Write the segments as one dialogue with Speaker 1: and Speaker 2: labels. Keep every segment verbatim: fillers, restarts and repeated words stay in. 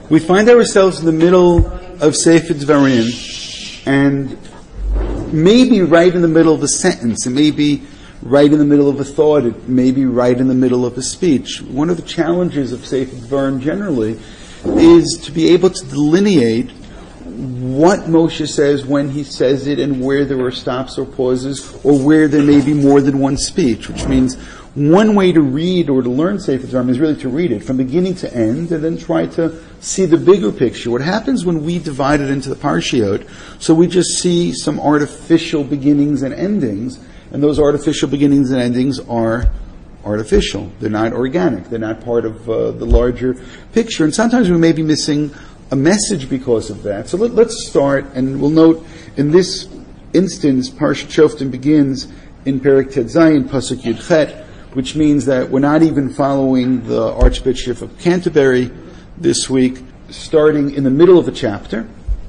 Speaker 1: We find ourselves in the middle of Sefer Dvarim, and maybe right in the middle of a sentence. It may be right in the middle of a thought. It may be right in the middle of a speech. One of the challenges of Sefer Dvarim generally is to be able to delineate what Moshe says when he says it and where there are stops or pauses or where there may be more than one speech, which means one way to read or to learn Sefer Dvarim is really to read it from beginning to end and then try to see the bigger picture. What happens when we divide it into the parshiot, so we just see some artificial beginnings and endings, and those artificial beginnings and endings are artificial. They're not organic. They're not part of uh, the larger picture. And sometimes we may be missing a message because of that. So let, let's start, and we'll note in this instance, Parshat Shoftim begins in Perek Tet Zayin, Pasuk Yud Chet, which means that we're not even following the Archbishop of Canterbury this week, starting in the middle of a chapter.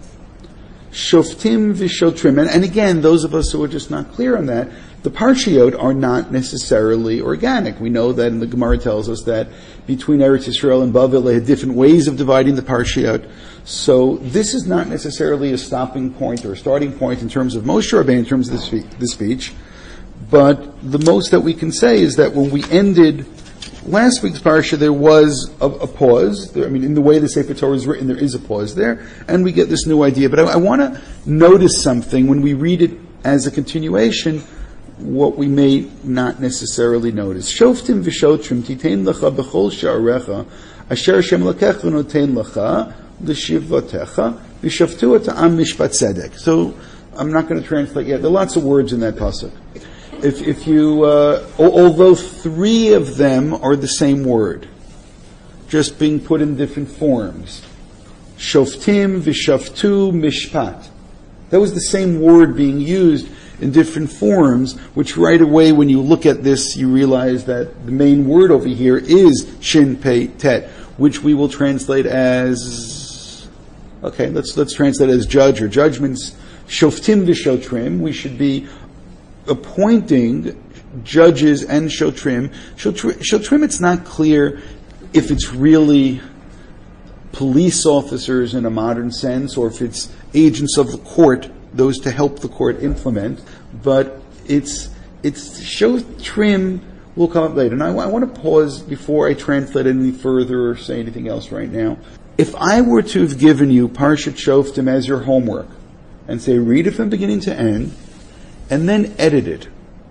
Speaker 1: Shoftim v'shotrim. And, and again, those of us who are just not clear on that, the parshiot are not necessarily organic. We know that, and the Gemara tells us that between Eretz Yisrael and Bavel, they had different ways of dividing the parshiot. So this is not necessarily a stopping point or a starting point in terms of Moshe Rabbeinu, in terms of the, spe- the speech. But the most that we can say is that when we ended last week's parsha, there was a, a pause. There, I mean, in the way the Sefer Torah is written, there is a pause there, and we get this new idea. But I, I want to notice something when we read it as a continuation, what we may not necessarily notice. Shoftim v'shotrim titein lecha b'chol sha'arecha asher Hashem lakecha notein lecha l'shivvatecha v'shaftu et ha'am mishpat tzedek. So I'm not going to translate yet. There are lots of words in that pasuk. If, if you, uh, although three of them are the same word, just being put in different forms. Shoftim, v'shaftu, mishpat. That was the same word being used in different forms, which right away when you look at this, you realize that the main word over here is shin, pei, tet, which we will translate as, okay, let's, let's translate as judge or judgments. Shoftim v'shotrim, we should be appointing judges and shotrim. shotrim. Shotrim, it's not clear if it's really police officers in a modern sense or if it's agents of the court, those to help the court implement. But it's it's shotrim will come up later. And I, I want to pause before I translate any further or say anything else right now. If I were to have given you Parshat Shoftim as your homework and say read it from beginning to end, and then edit it,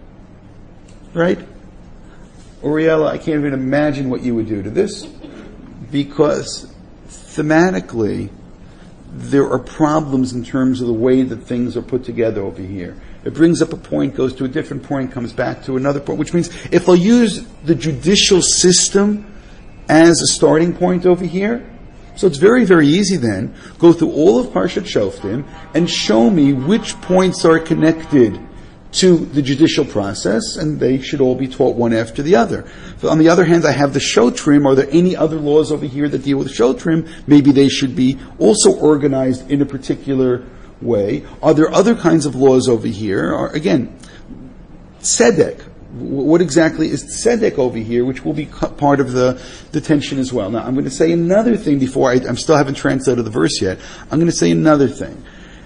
Speaker 1: right? Oriella, I can't even imagine what you would do to this, because thematically, there are problems in terms of the way that things are put together over here. It brings up a point, goes to a different point, comes back to another point, which means if I'll use the judicial system as a starting point over here, so it's very, very easy then, go through all of Parshat Shoftim and show me which points are connected to the judicial process, and they should all be taught one after the other. So on the other hand, I have the Shotrim. Are there any other laws over here that deal with Shotrim? Maybe they should be also organized in a particular way. Are there other kinds of laws over here? Or, again, Tzedek. What exactly is Tzedek over here, which will be part of the, the tension as well. Now, I'm going to say another thing before I, I'm still haven't translated the verse yet. I'm going to say another thing.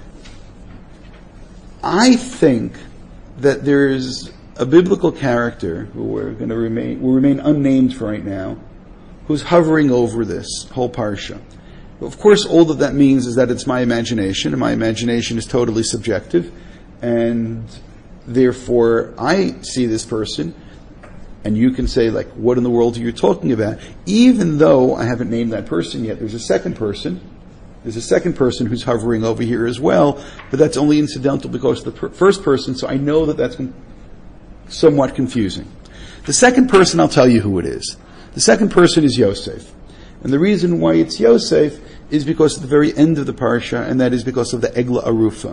Speaker 1: I think that there's a biblical character who we're going to remain, will remain unnamed for right now, who's hovering over this whole parsha. Of course, all that that means is that it's my imagination, and my imagination is totally subjective, and therefore I see this person, and you can say, like, what in the world are you talking about? Even though I haven't named that person yet, there's a second person, There's a second person who's hovering over here as well, but that's only incidental because of the per- first person, so I know that that's con- somewhat confusing. The second person, I'll tell you who it is. The second person is Yosef. And the reason why it's Yosef is because at the very end of the parsha, and that is because of the Egla Arufa.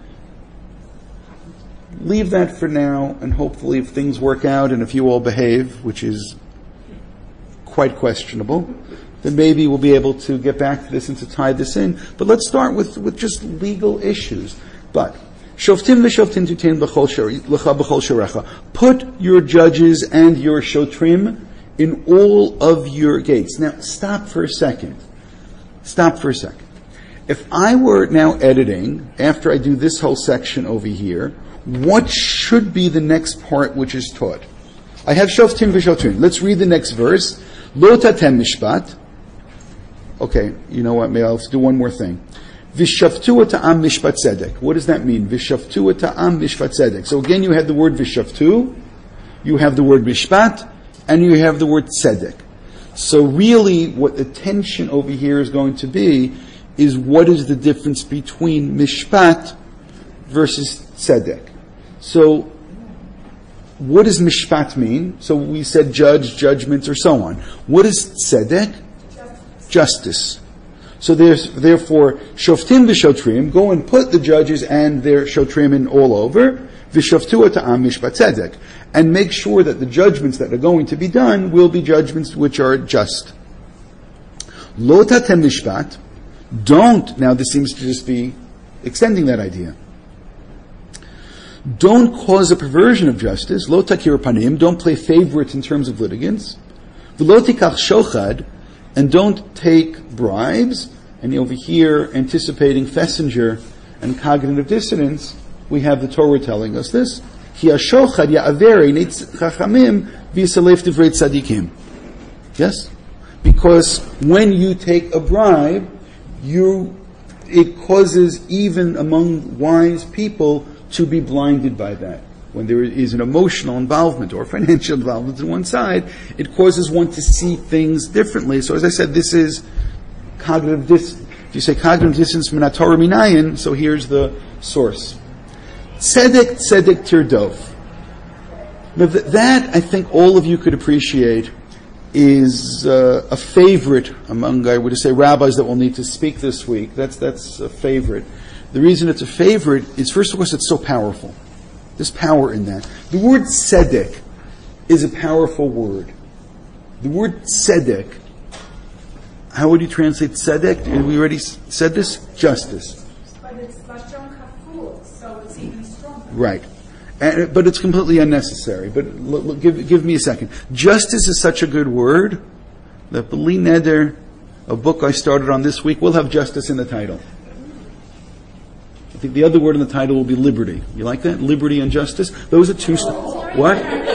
Speaker 1: Leave that for now, and hopefully if things work out and if you all behave, which is quite questionable, then maybe we'll be able to get back to this and to tie this in. But let's start with, with just legal issues. But, Shoftim v'shoftim tutein lecha b'chol sharecha. Put your judges and your shotrim in all of your gates. Now, stop for a second. stop for a second. If I were now editing, after I do this whole section over here, what should be the next part which is taught? I have shoftim v'shotrim. Let's read the next verse. Lo tatem mishpat. Okay, you know what? Maybe I'll do one more thing. V'shavtu ta'am mishpat tzedek. What does that mean? V'shavtu ta'am mishpat tzedek. So again, you have the word v'shavtu, you have the word mishpat, and you have the word tzedek. So really, what the tension over here is going to be is what is the difference between mishpat versus tzedek. So, what does mishpat mean? So we said judge, judgments, or so on. What is tzedek? Justice. Justice. So there's, therefore, shoftim v'shotrim, go and put the judges and their shotrim in all over, v'shoftu ta'am mishpat tzedek, and make sure that the judgments that are going to be done will be judgments which are just. Lo tatem mishpat, don't, now this seems to just be extending that idea. Don't cause a perversion of justice, lo takir panim, don't play favorites in terms of litigants, v'lo tikach shochad, and don't take bribes. And over here, anticipating Fessinger and cognitive dissonance, we have the Torah telling us this. Ki hashochad ya'averi neitz chachamim v'yisalef divrei tzadikim. Yes? Because when you take a bribe, you, it causes even among wise people to be blinded by that. When there is an emotional involvement or financial involvement on one side, it causes one to see things differently. So as I said, this is cognitive dissonance. If you say cognitive dissonance min haTorah minayin, so here's the source. Tzedek, tzedek tirdof. Now that, I think all of you could appreciate, is uh, a favorite among, I would say, rabbis that will need to speak this week. That's, that's a favorite. The reason it's a favorite is, first of all, it's so powerful. There's power in that. The word tzedek is a powerful word. The word tzedek, how would you translate tzedek? We already said this? Justice.
Speaker 2: But it's lashon kafur, so it's even stronger.
Speaker 1: Right. And, but it's completely unnecessary. But look, look, give, give me a second. Justice is such a good word that B'li Neder, a book I started on this week, will have justice in the title. I think the other word in the title will be liberty. You like that? Liberty and justice? Those are two... St- what?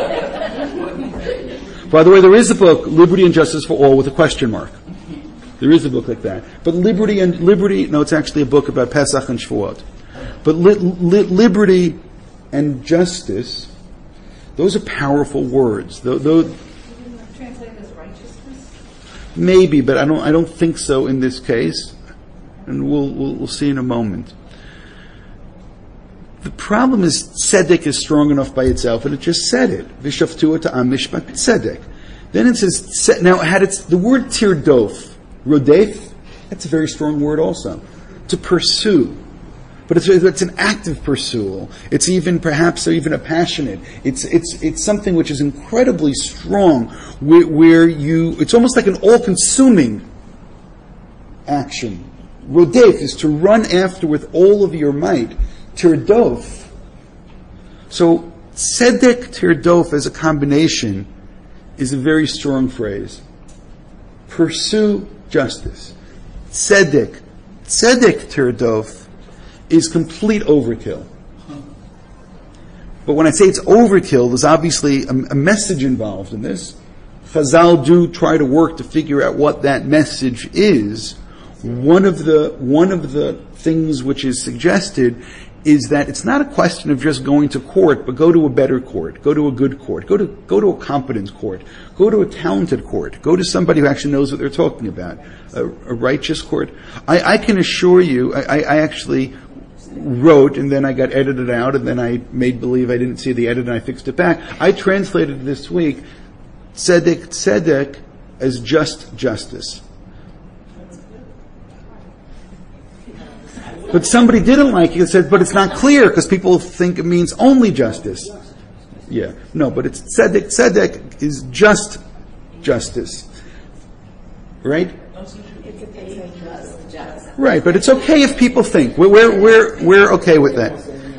Speaker 1: By the way, there is a book, Liberty and Justice for All, with a question mark. There is a book like that. But liberty and... Liberty... No, it's actually a book about Pesach and Shavuot. But li, li, liberty and justice, those are powerful words. Those, those,
Speaker 2: Translated as righteousness?
Speaker 1: maybe, but I don't I don't think so in this case. And we'll we'll, we'll see in a moment. The problem is tzedek is strong enough by itself, and it just said it. V'shaftu ta'am mishpat tzedek. Then it says, now had it's the word tirdof, rodef, that's a very strong word also. To pursue. But it's, it's an active pursuit. It's even perhaps even a passionate. It's it's it's something which is incredibly strong, where, where you, it's almost like an all-consuming action. Rodef is to run after with all of your might. Tirdof. So, tzedek tirdof as a combination is a very strong phrase. Pursue justice. Tzedek. Tzedek tirdof is complete overkill. But when I say it's overkill, there's obviously a, a message involved in this. Chazal do try to work to figure out what that message is. One of the, one of the things which is suggested is that it's not a question of just going to court, but go to a better court, go to a good court, go to go to a competent court, go to a talented court, go to somebody who actually knows what they're talking about, a, a righteous court. I, I can assure you, I, I actually wrote, and then I got edited out, and then I made believe I didn't see the edit, and I fixed it back. I translated this week, tzedek tzedek as just justice. But somebody didn't like it and said, but it's not clear because people think it means only justice. Yeah. No, but it's tzedek. Tzedek is just justice. Right? Right, but it's okay if people think. We're, we're, we're, we're okay with that.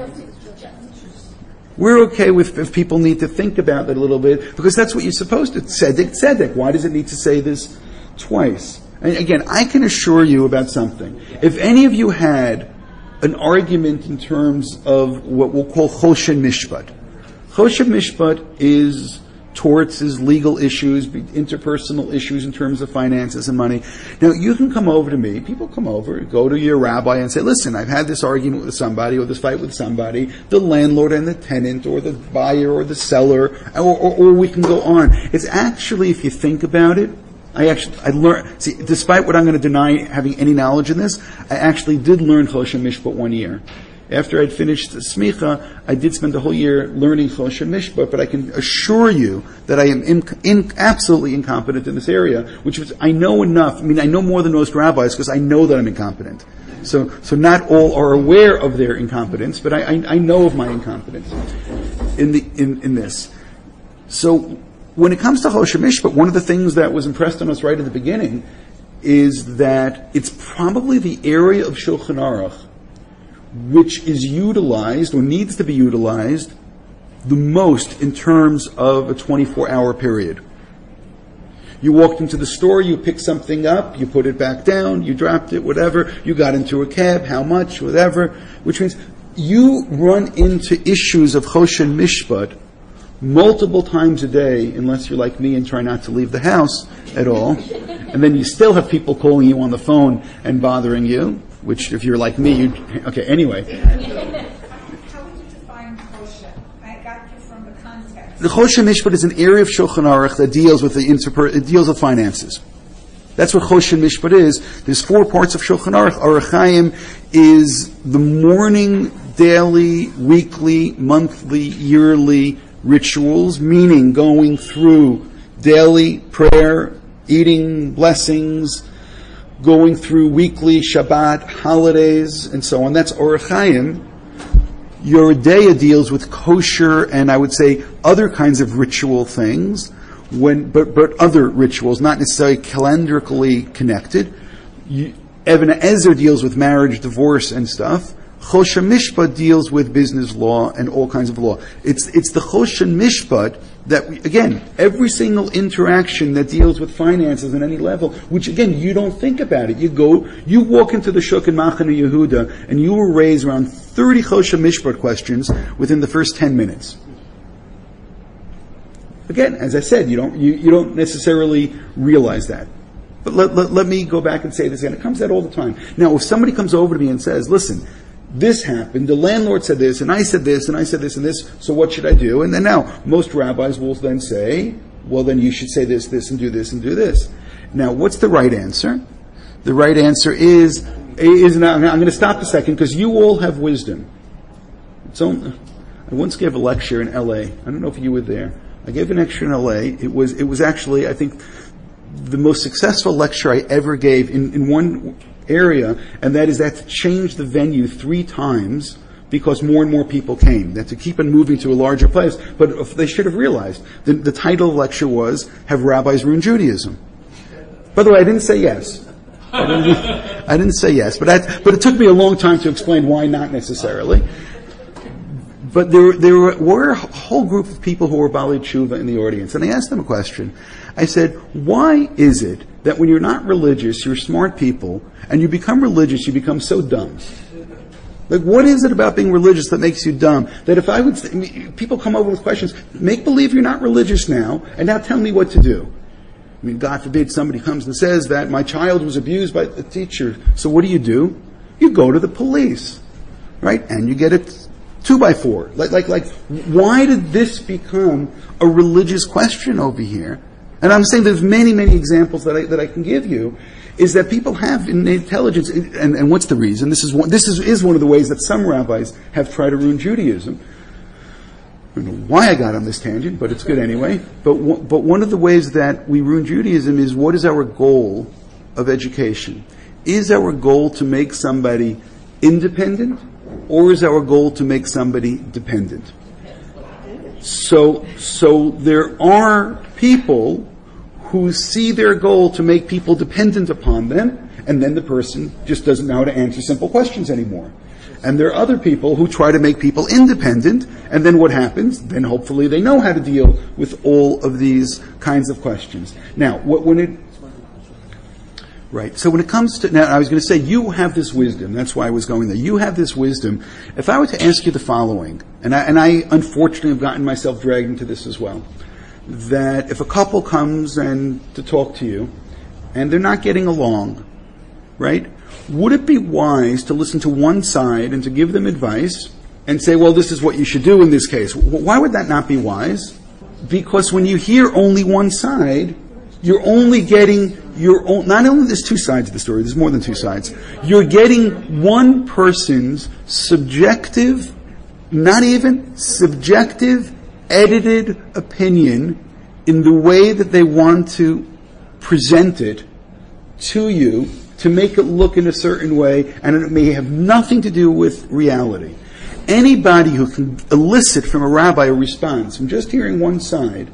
Speaker 1: We're okay with if people need to think about it a little bit because that's what you're supposed to. Tzedek, tzedek. Why does it need to say this twice? And again, I can assure you about something. If any of you had an argument in terms of what we'll call Choshen Mishpat. Choshen Mishpat is torts, is legal issues, interpersonal issues in terms of finances and money. Now, you can come over to me, people come over, go to your rabbi and say, listen, I've had this argument with somebody or this fight with somebody, the landlord and the tenant or the buyer or the seller, or, or, or we can go on. It's actually, if you think about it, I actually, I learned, see, despite what I'm going to deny having any knowledge in this, I actually did learn Choshen Mishpat one year. After I'd finished the smicha, I did spend the whole year learning Choshen Mishpat, but I can assure you that I am in, in, absolutely incompetent in this area, which is, I know enough, I mean, I know more than most rabbis because I know that I'm incompetent. So, so not all are aware of their incompetence, but I, I, I know of my incompetence in the, in, in this. So, when it comes to Choshen Mishpat, one of the things that was impressed on us right at the beginning is that it's probably the area of Shulchan Aruch which is utilized or needs to be utilized the most in terms of a twenty-four hour period. You walked into the store, you picked something up, you put it back down, you dropped it, whatever, you got into a cab, how much, whatever, which means you run into issues of Choshen Mishpat multiple times a day, unless you're like me and try not to leave the house at all. And then you still have people calling you on the phone and bothering you, which if you're like me, you okay, anyway.
Speaker 2: How would you define Choshen? I got you from the context.
Speaker 1: The Choshen Mishpat is an area of Shulchan Aruch that deals with the interper- it deals with finances. That's what Choshen Mishpat is. There's four parts of Shulchan Aruch. Aruch Chaim is the morning, daily, weekly, monthly, yearly rituals, meaning going through daily prayer, eating blessings, going through weekly Shabbat, holidays, and so on. That's Aruch Chaim. Yoreh De'ah deals with kosher and I would say other kinds of ritual things, when but but other rituals, not necessarily calendarically connected. You, Even HaEzer deals with marriage, divorce, and stuff. Choshen Mishpat deals with business law and all kinds of law. It's it's the Choshen Mishpat that, we, again, every single interaction that deals with finances on any level, which again, you don't think about it. You go, you walk into the Shuk in Machane Yehuda, and you will raise around thirty Choshen Mishpat questions within the first ten minutes. Again, as I said, you don't you, you don't necessarily realize that. But let, let, let me go back and say this again. It comes out all the time. Now, if somebody comes over to me and says, listen, this happened, the landlord said this, and I said this, and I said this, and this, so what should I do? And then now, most rabbis will then say, well, then you should say this, this, and do this, and do this. Now, what's the right answer? The right answer is, is now, I'm going to stop a second, because you all have wisdom. So, I once gave a lecture in L A. I don't know if you were there. I gave an lecture in L A. It was, it was actually, I think, the most successful lecture I ever gave in, in one area, and that is that to change the venue three times because more and more people came. That to keep on moving to a larger place. But if they should have realized, the, the title of the lecture was, Have Rabbis Ruined Judaism? By the way, I didn't say yes. I didn't, I didn't say yes, but that, but it took me a long time to explain why not necessarily. But there, there were a whole group of people who were Baalei Tshuva in the audience, and I asked them a question. I said, why is it that when you're not religious, you're smart people, and you become religious, you become so dumb? Like, what is it about being religious that makes you dumb? That if I would, I mean, people come over with questions, make believe you're not religious now, and now tell me what to do. I mean, God forbid somebody comes and says that my child was abused by the teacher. So what do you do? You go to the police, right? And you get it. Two by four. Like, like, like, why did this become a religious question over here? And I'm saying there's many, many examples that I, that I can give you, is that people have innate intelligence, and, and what's the reason? This is one, this is, is one of the ways that some rabbis have tried to ruin Judaism. I don't know why I got on this tangent, but it's good anyway. But, but one of the ways that we ruin Judaism is, what is our goal of education? Is our goal to make somebody independent? Or is our goal to make somebody dependent? So, so there are people who see their goal to make people dependent upon them, and then the person just doesn't know how to answer simple questions anymore. And there are other people who try to make people independent, and then what happens? Then hopefully they know how to deal with all of these kinds of questions. Now, when it Right. So when it comes to, now I was going to say, you have this wisdom. That's why I was going there. You have this wisdom. If I were to ask you the following, and I, and I unfortunately have gotten myself dragged into this as well, that if a couple comes and to talk to you, and they're not getting along, right? Would it be wise to listen to one side and to give them advice and say, well, this is what you should do in this case? Why would that not be wise? Because when you hear only one side, you're only getting your own, not only there's two sides of the story, there's more than two sides. You're getting one person's subjective, not even subjective, edited opinion in the way that they want to present it to you to make it look in a certain way, and it may have nothing to do with reality. Anybody who can elicit from a rabbi a response from just hearing one side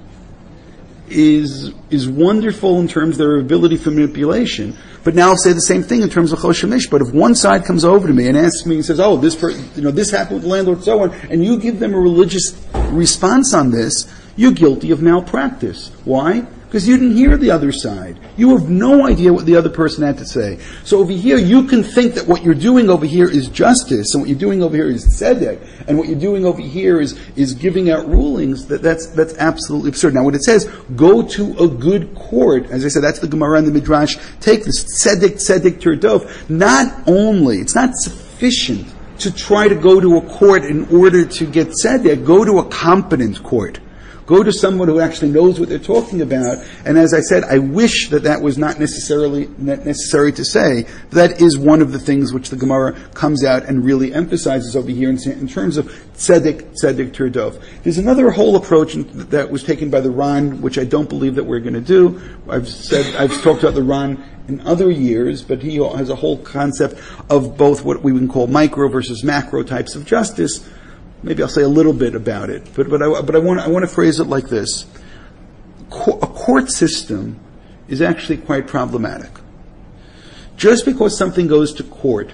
Speaker 1: is is wonderful in terms of their ability for manipulation. But now I'll say the same thing in terms of Choshen Mishpat. If one side comes over to me and asks me and says, "Oh, this per, you know this happened with the landlord, so on," and you give them a religious response on this, you're guilty of malpractice. Why? Because you didn't hear the other side. You have no idea what the other person had to say. So over here, you can think that what you're doing over here is justice, and what you're doing over here is tzedek, and what you're doing over here is, is giving out rulings. That, that's, that's absolutely absurd. Now when it says, go to a good court, as I said, that's the Gemara and the Midrash, take this tzedek, tzedek terdov. Not only, it's not sufficient to try to go to a court in order to get tzedek, go to a competent court. Go to someone who actually knows what they're talking about. And as I said, I wish that that was not necessarily not necessary to say. That is one of the things which the Gemara comes out and really emphasizes over here in, in terms of tzedek, tzedek terdov. There's another whole approach that was taken by the Ran, which I don't believe that we're going to do. I've said, I've talked about the Ran in other years, but he has a whole concept of both what we would call micro versus macro types of justice. Maybe I'll say a little bit about it, but but I but I want I want to phrase it like this: Co- a court system is actually quite problematic. Just because something goes to court,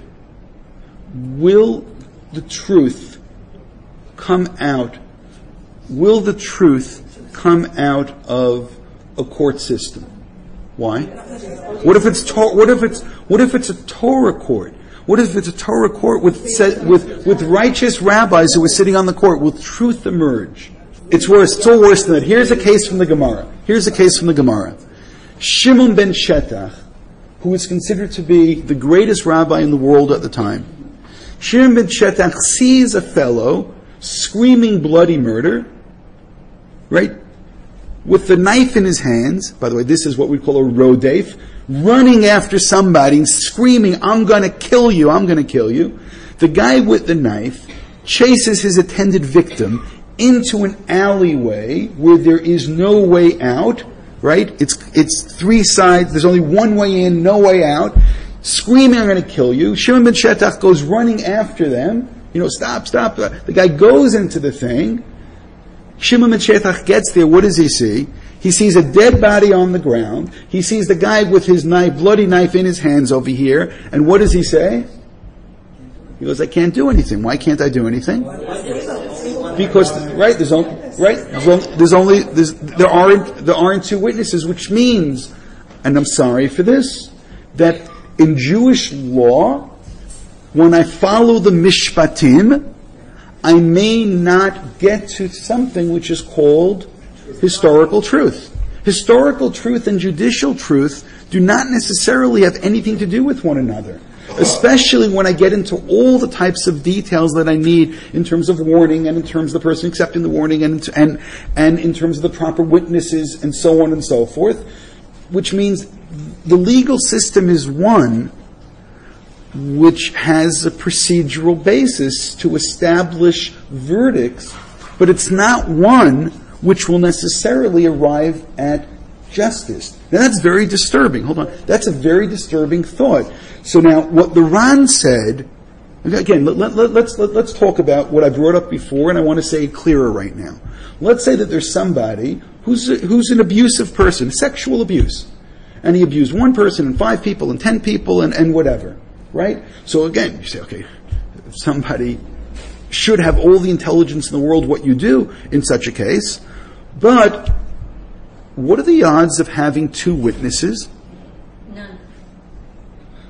Speaker 1: will the truth come out? Will the truth come out of a court system? Why? What if it's to- what if it's what if it's a Torah court? What if it's a Torah court with with with righteous rabbis who are sitting on the court? Will truth emerge? It's worse. It's all worse than that. Here's a case from the Gemara. Here's a case from the Gemara. Shimon ben Shetach, who is considered to be the greatest rabbi in the world at the time. Shimon ben Shetach sees a fellow screaming bloody murder, right, with the knife in his hands. By the way, this is what we call a rodef. Running after somebody and screaming, "I'm going to kill you, I'm going to kill you." The guy with the knife chases his intended victim into an alleyway where there is no way out, right? It's it's three sides, there's only one way in, no way out. Screaming, "I'm going to kill you." Shimon ben Shetach goes running after them. You know, stop, stop. The guy goes into the thing. Shimon ben Shetach gets there. What does he see? He sees a dead body on the ground. He sees the guy with his knife, bloody knife in his hands over here. And what does he say? He goes, "I can't do anything." Why can't I do anything? Because, right, there's only, right, there's only, there's, there aren't, there aren't two witnesses, which means, and I'm sorry for this, that in Jewish law, when I follow the mishpatim, I may not get to something which is called historical truth. Historical truth and judicial truth do not necessarily have anything to do with one another, especially when I get into all the types of details that I need in terms of warning and in terms of the person accepting the warning and and and in terms of the proper witnesses and so on and so forth, which means the legal system is one which has a procedural basis to establish verdicts, but it's not one which will necessarily arrive at justice. Now that's very disturbing. Hold on. That's a very disturbing thought. So now what the Ran said, again, let, let, let's, let, let's talk about what I brought up before, and I want to say it clearer right now. Let's say that there's somebody who's, a, who's an abusive person, sexual abuse, and he abused one person and five people and ten people and, and whatever, right? So again, you say, okay, if somebody should have all the intelligence in the world, what you do in such a case. But what are the odds of having two witnesses?
Speaker 3: None.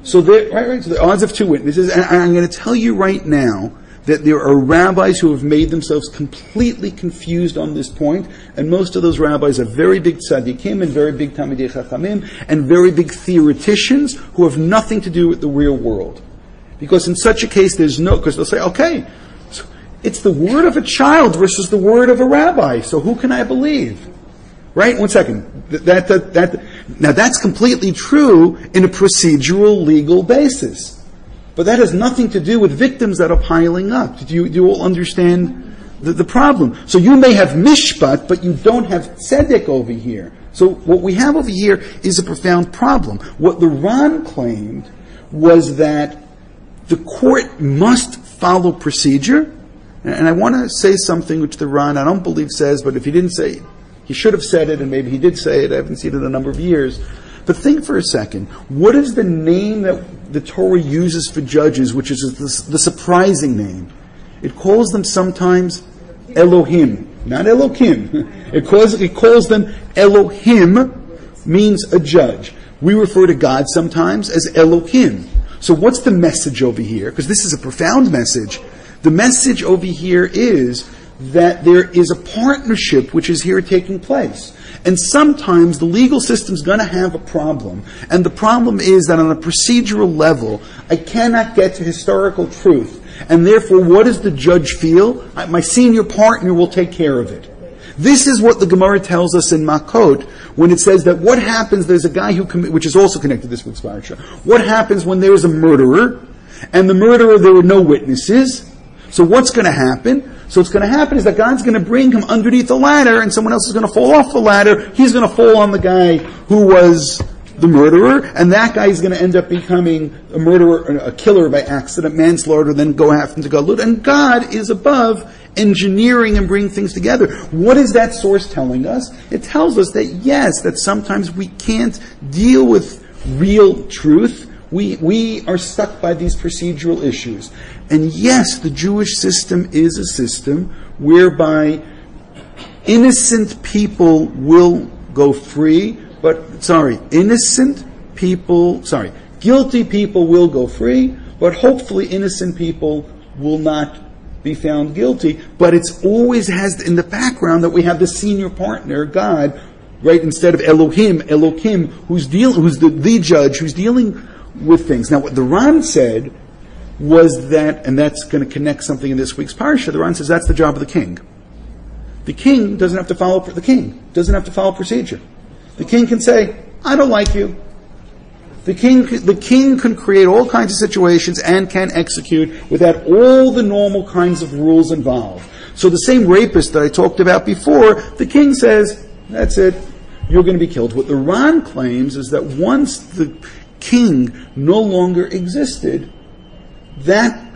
Speaker 1: So there, right, right. So the odds of two witnesses, and I'm going to tell you right now that there are rabbis who have made themselves completely confused on this point, and most of those rabbis are very big tzaddikim and very big talmidei chachamim and very big theoreticians who have nothing to do with the real world. Because in such a case, there's no, because they'll say, okay, so it's the word of a child versus the word of a rabbi, so who can I believe? Right? One second. That, that, that, now that's completely true in a procedural legal basis. But that has nothing to do with victims that are piling up. Do you, do you all understand the, the problem? So you may have mishpat, but you don't have tzedek over here. So what we have over here is a profound problem. What the Ran claimed was that the court must follow procedure. And I want to say something which the Ran, I don't believe, says, but if he didn't say it, he should have said it, and maybe he did say it. I haven't seen it in a number of years. But think for a second. What is the name that the Torah uses for judges, which is the, the surprising name? It calls them sometimes Elohim, not Elohim. It calls, it calls them Elohim, means a judge. We refer to God sometimes as Elohim. So what's the message over here? Because this is a profound message. The message over here is that there is a partnership which is here taking place. And sometimes the legal system's going to have a problem. And the problem is that on a procedural level, I cannot get to historical truth. And therefore, what does the judge feel? I, my senior partner will take care of it. This is what the Gemara tells us in Makot when it says that what happens, there's a guy who, commi- which is also connected to this week's parasha. What happens when there's a murderer, and the murderer, there were no witnesses? So what's going to happen? So what's going to happen is that God's going to bring him underneath the ladder, and someone else is going to fall off the ladder. He's going to fall on the guy who was the murderer, and that guy is going to end up becoming a murderer, a killer by accident, manslaughter, then go after him to Galut. And God is above engineering and bringing things together. What is that source telling us? It tells us that yes, that sometimes we can't deal with real truth. We we are stuck by these procedural issues. And yes, the Jewish system is a system whereby innocent people will go free, but, sorry, innocent people, sorry, guilty people will go free, but hopefully innocent people will not be found guilty. But it's always has in the background that we have the senior partner, God, right, instead of Elohim, Elohim, who's deal, who's the, the judge, who's dealing with things. Now, what the Ran said was that, and that's going to connect something in this week's parsha, the Ran says that's the job of the king. The king doesn't have to follow, the king doesn't have to follow procedure. The king can say, I don't like you. The king, the king can create all kinds of situations and can execute without all the normal kinds of rules involved. So the same rapist that I talked about before, the king says, that's it, you're going to be killed. What the Ran claims is that once the king no longer existed, that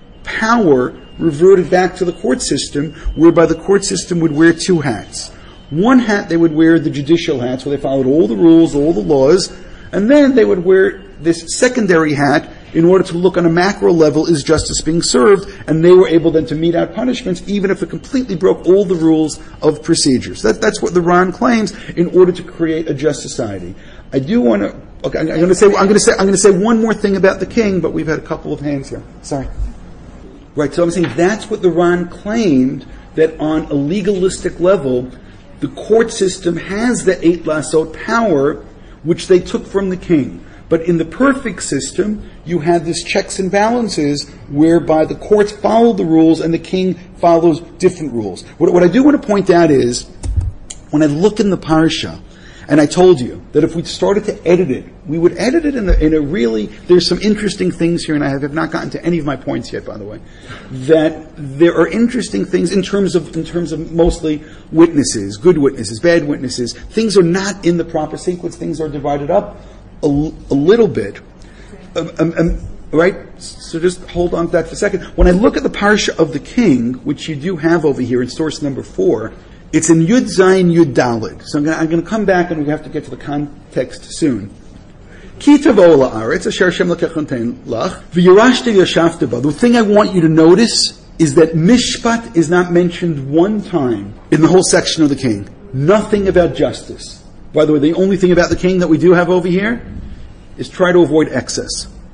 Speaker 1: power reverted back to the court system, whereby the court system would wear two hats. One hat, they would wear the judicial hats, where they followed all the rules, all the laws, and then they would wear this secondary hat in order to look on a macro level, is justice being served, and they were able then to mete out punishments, even if it completely broke all the rules of procedures. That, that's what the Ran claims in order to create a just society. I do want to. Okay, I'm going to say. I'm going to say. I'm going to say one more thing about the king, but we've had a couple of hands here. Sorry. Right. So I'm saying that's what the Ran claimed, that on a legalistic level, the court system has the eight lasot power, which they took from the king. But in the perfect system, you had this checks and balances, whereby the courts follow the rules and the king follows different rules. What, what I do want to point out is, when I look in the parsha, and I told you that if we started to edit it, we would edit it in a, in a really, there's some interesting things here, and I have not gotten to any of my points yet, by the way, that there are interesting things in terms of, in terms of mostly witnesses, good witnesses, bad witnesses. Things are not in the proper sequence. Things are divided up a, a little bit. Um, um, um, right? So just hold on to that for a second. When I look at the parsha of the king, which you do have over here in source number four, it's in Yud Zayin Yud Daled. So I'm going, I'm going to come back and we have to get to the context soon. Ki tavo la'aretz asher Hashem Elokecha noten lach v'yirashte v'yashavte ba. The thing I want you to notice is that mishpat is not mentioned one time in the whole section of the king. Nothing about justice. By the way, the only thing about the king that we do have over here is try to avoid excess.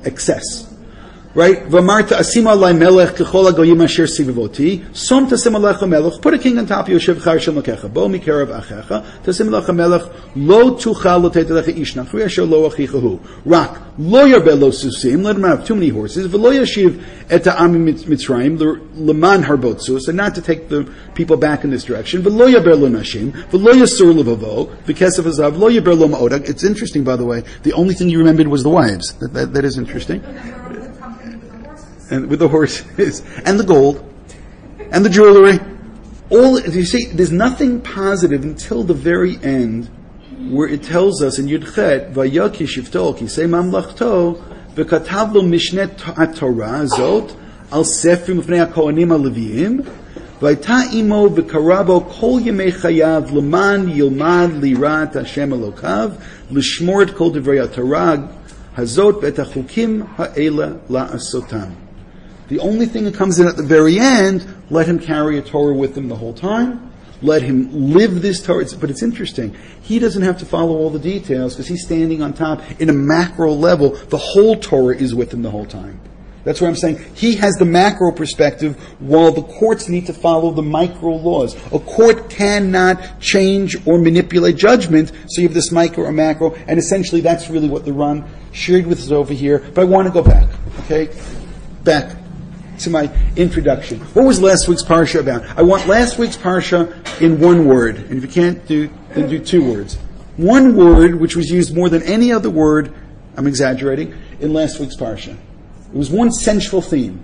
Speaker 1: excess. Right? V'amarta asima alai melech kechol hagoyim asher sivivoti. Som tasim alecha melech. Put a king on top of Yoshev char shem lekecha. Bo mikerav achecha. Tasim alecha melech. Lo tuchal lo tetelecha ish nachri asher lo achicha hu. Rak. Lo yarbe lo susim. Let him have too many horses. V'lo yashiv et ha'am mitzrayim. Leman harbotzus. And not to take the people back in this direction. V'lo yarbe lo nashim. V'lo yasur levavo. V'kesav hazav. Lo yarbe lo ma'odak. It's interesting, by the way. The only thing you remembered was the wives. That, that, that is interesting. And with the horses, and the gold, and the jewelry. All, you see, there's nothing positive until the very end, where it tells us in Yudchet, Vayaki Shivto, Kisei Mamlachto, V'katav lo Mishnet HaTorah, Zot, Al Sefrim V'nei HaKohanim HaLeviim, V'ayta imo v'karabo kol yemei chayav, L'man yilmad lirat Hashem Elokav, L'shmor et kol divrei HaTorah, Hazot v'et HaChukim HaEla La'asotam. The only thing that comes in at the very end, let him carry a Torah with him the whole time. Let him live this Torah. But it's interesting. He doesn't have to follow all the details because he's standing on top in a macro level. The whole Torah is with him the whole time. That's what I'm saying. He has the macro perspective while the courts need to follow the micro laws. A court cannot change or manipulate judgment, so you have this micro or macro, and essentially that's really what the Ran shared with us over here. But I want to go back, okay? Back to my introduction. What was last week's Parsha about? I want last week's Parsha in one word. And if you can't do, then do two words. One word, which was used more than any other word, I'm exaggerating, in last week's Parsha. It was one central theme.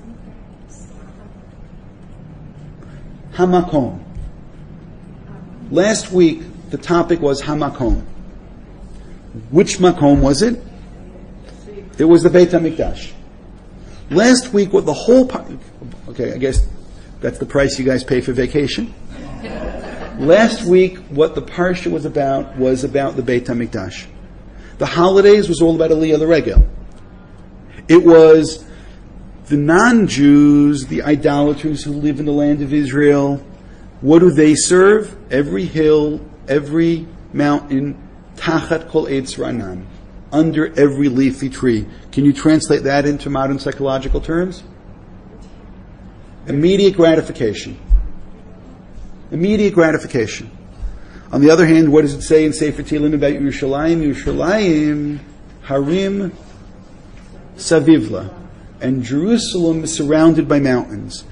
Speaker 1: Hamakom. Last week, the topic was Hamakom. Which Makom was it? It was the Beit HaMikdash. Last week, what the whole... Par- okay, I guess that's the price you guys pay for vacation. Last week, what the Parsha was about was about the Beit HaMikdash. The holidays was all about Aliyah L'Regel. It was the non-Jews, the idolaters who live in the land of Israel. What do they serve? Every hill, every mountain, Tachat Kol Eitz Ranan. Under every leafy tree. Can you translate that into modern psychological terms? Immediate gratification. Immediate gratification. On the other hand, what does it say in Sefer Tehillim about Yerushalayim? Yerushalayim, Harim, Savivla. And Jerusalem is surrounded by mountains.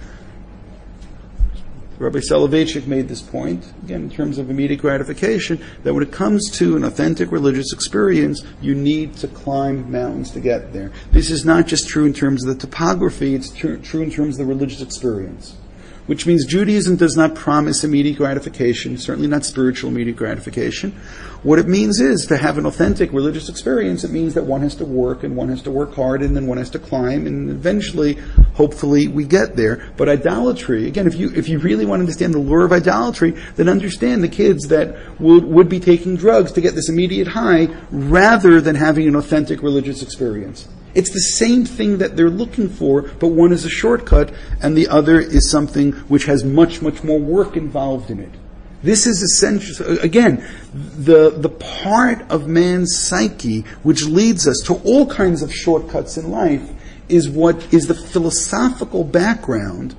Speaker 1: Rabbi Soloveitchik made this point, again, in terms of immediate gratification, that when it comes to an authentic religious experience, you need to climb mountains to get there. This is not just true in terms of the topography, it's tr- true in terms of the religious experience. Which means Judaism does not promise immediate gratification, certainly not spiritual immediate gratification. What it means is, to have an authentic religious experience, it means that one has to work, and one has to work hard, and then one has to climb, and eventually, hopefully, we get there. But idolatry, again, if you if you really want to understand the lure of idolatry, then understand the kids that would, would be taking drugs to get this immediate high, rather than having an authentic religious experience. It's the same thing that they're looking for, but one is a shortcut, and the other is something which has much, much more work involved in it. This is essential. Again, the the part of man's psyche which leads us to all kinds of shortcuts in life is what is the philosophical background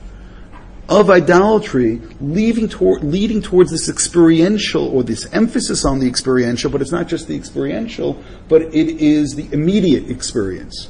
Speaker 1: of idolatry, leading toward, leading towards this experiential, or this emphasis on the experiential, but it's not just the experiential, but it is the immediate experience.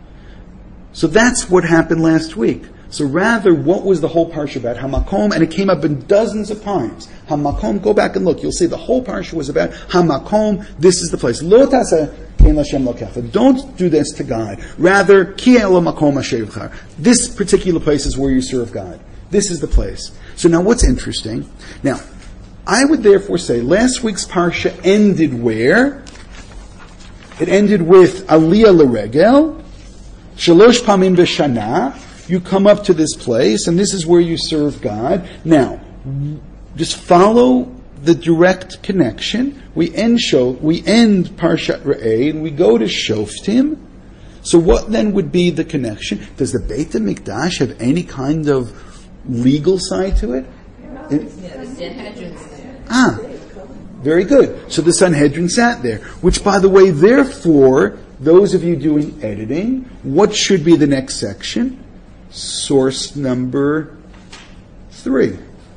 Speaker 1: So that's what happened last week. So rather, what was the whole parsha about? Hamakom, and it came up in dozens of times. Hamakom, go back and look. You'll see the whole parsha was about Hamakom. This is the place. Lo tasa kein Lashem lokecha. Don't do this to God. Rather, ki elo makom asher yivchar. This particular place is where you serve God. This is the place. So now what's interesting? Now, I would therefore say last week's parsha ended where? It ended with Aliyah L'Regel, Shalosh Pamim V'Shana. You come up to this place, and this is where you serve God. Now, just follow the direct connection. We end show, we end Parshat Re'eh, and we go to Shoftim. So what then would be the connection? Does the Beit HaMikdash have any kind of legal side to it? it
Speaker 3: yeah, the Sanhedrin's there.
Speaker 1: Ah, very good. So the Sanhedrin sat there, which, by the way, therefore those of you doing editing, what should be the next section? Source number three.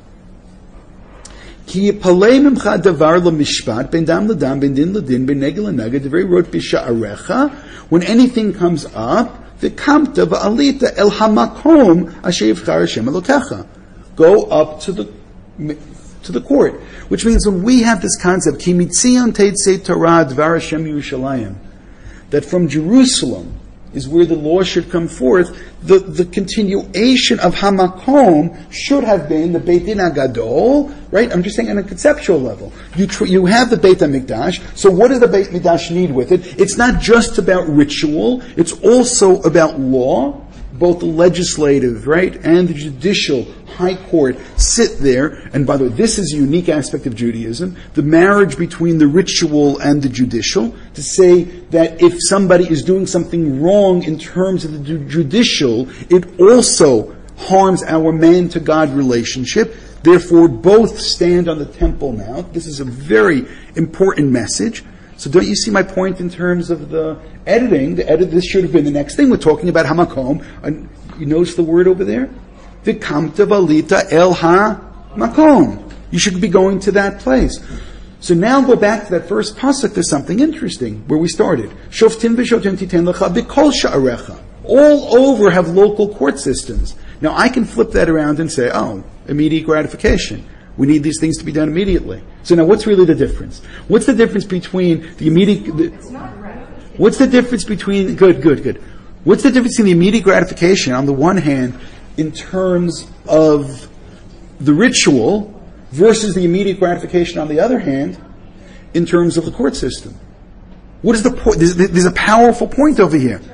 Speaker 1: Ki yipalei mimcha davar lemishpat ben dam ledam ben din ledin ben negel lenaged devrei rot b'sha'arecha. When anything comes up, v'kamta v'alita el hamakom asher yivchar Hashem Elokecha. Go up to the to the court, which means when we have this concept, Ki mitzion teitzei Torah dvar Hashem Yerushalayim, that from Jerusalem is where the law should come forth, the, the continuation of Hamakom should have been the Beit Din HaGadol, right? I'm just saying on a conceptual level. You tr- you have the Beit HaMikdash, so what does the Beit HaMikdash need with it? It's not just about ritual, it's also about law. Both the legislative, right, and the judicial high court sit there, and by the way, this is a unique aspect of Judaism, the marriage between the ritual and the judicial, to say that if somebody is doing something wrong in terms of the ju- judicial, it also harms our man-to-God relationship. Therefore, both stand on the Temple Mount. This is a very important message. So don't you see my point in terms of the editing? The edit, this should have been the next thing. We're talking about Hamakom. And you notice the word over there? V'kamta valita el ha-makom. You should be going to that place. So now go back to that first pasuk. There's something interesting where we started. Shoftim v'shotim titen lecha b'kol sha'arecha. All over have local court systems. Now I can flip that around and say, oh, immediate gratification. We need these things to be done immediately. So now what's really the difference? What's the difference between the immediate... The, what's the difference between... Good, good, good. What's the difference in the immediate gratification, on the one hand, in terms of the ritual, versus the immediate gratification, on the other hand, in terms of the court system? What is the point? There's, there's a powerful point over here.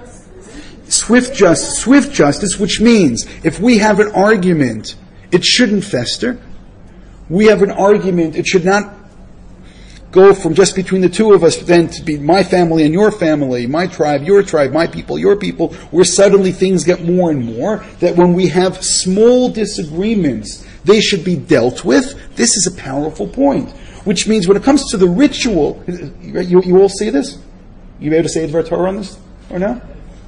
Speaker 1: Swift justice, swift justice, which means if we have an argument, it shouldn't fester. We have an argument, it should not go from just between the two of us then to be my family and your family, my tribe, your tribe, my people, your people, where suddenly things get more and more, that when we have small disagreements, they should be dealt with. This is a powerful point. Which means when it comes to the ritual, you, you all see this? You able to say Dvar Torah on this or no?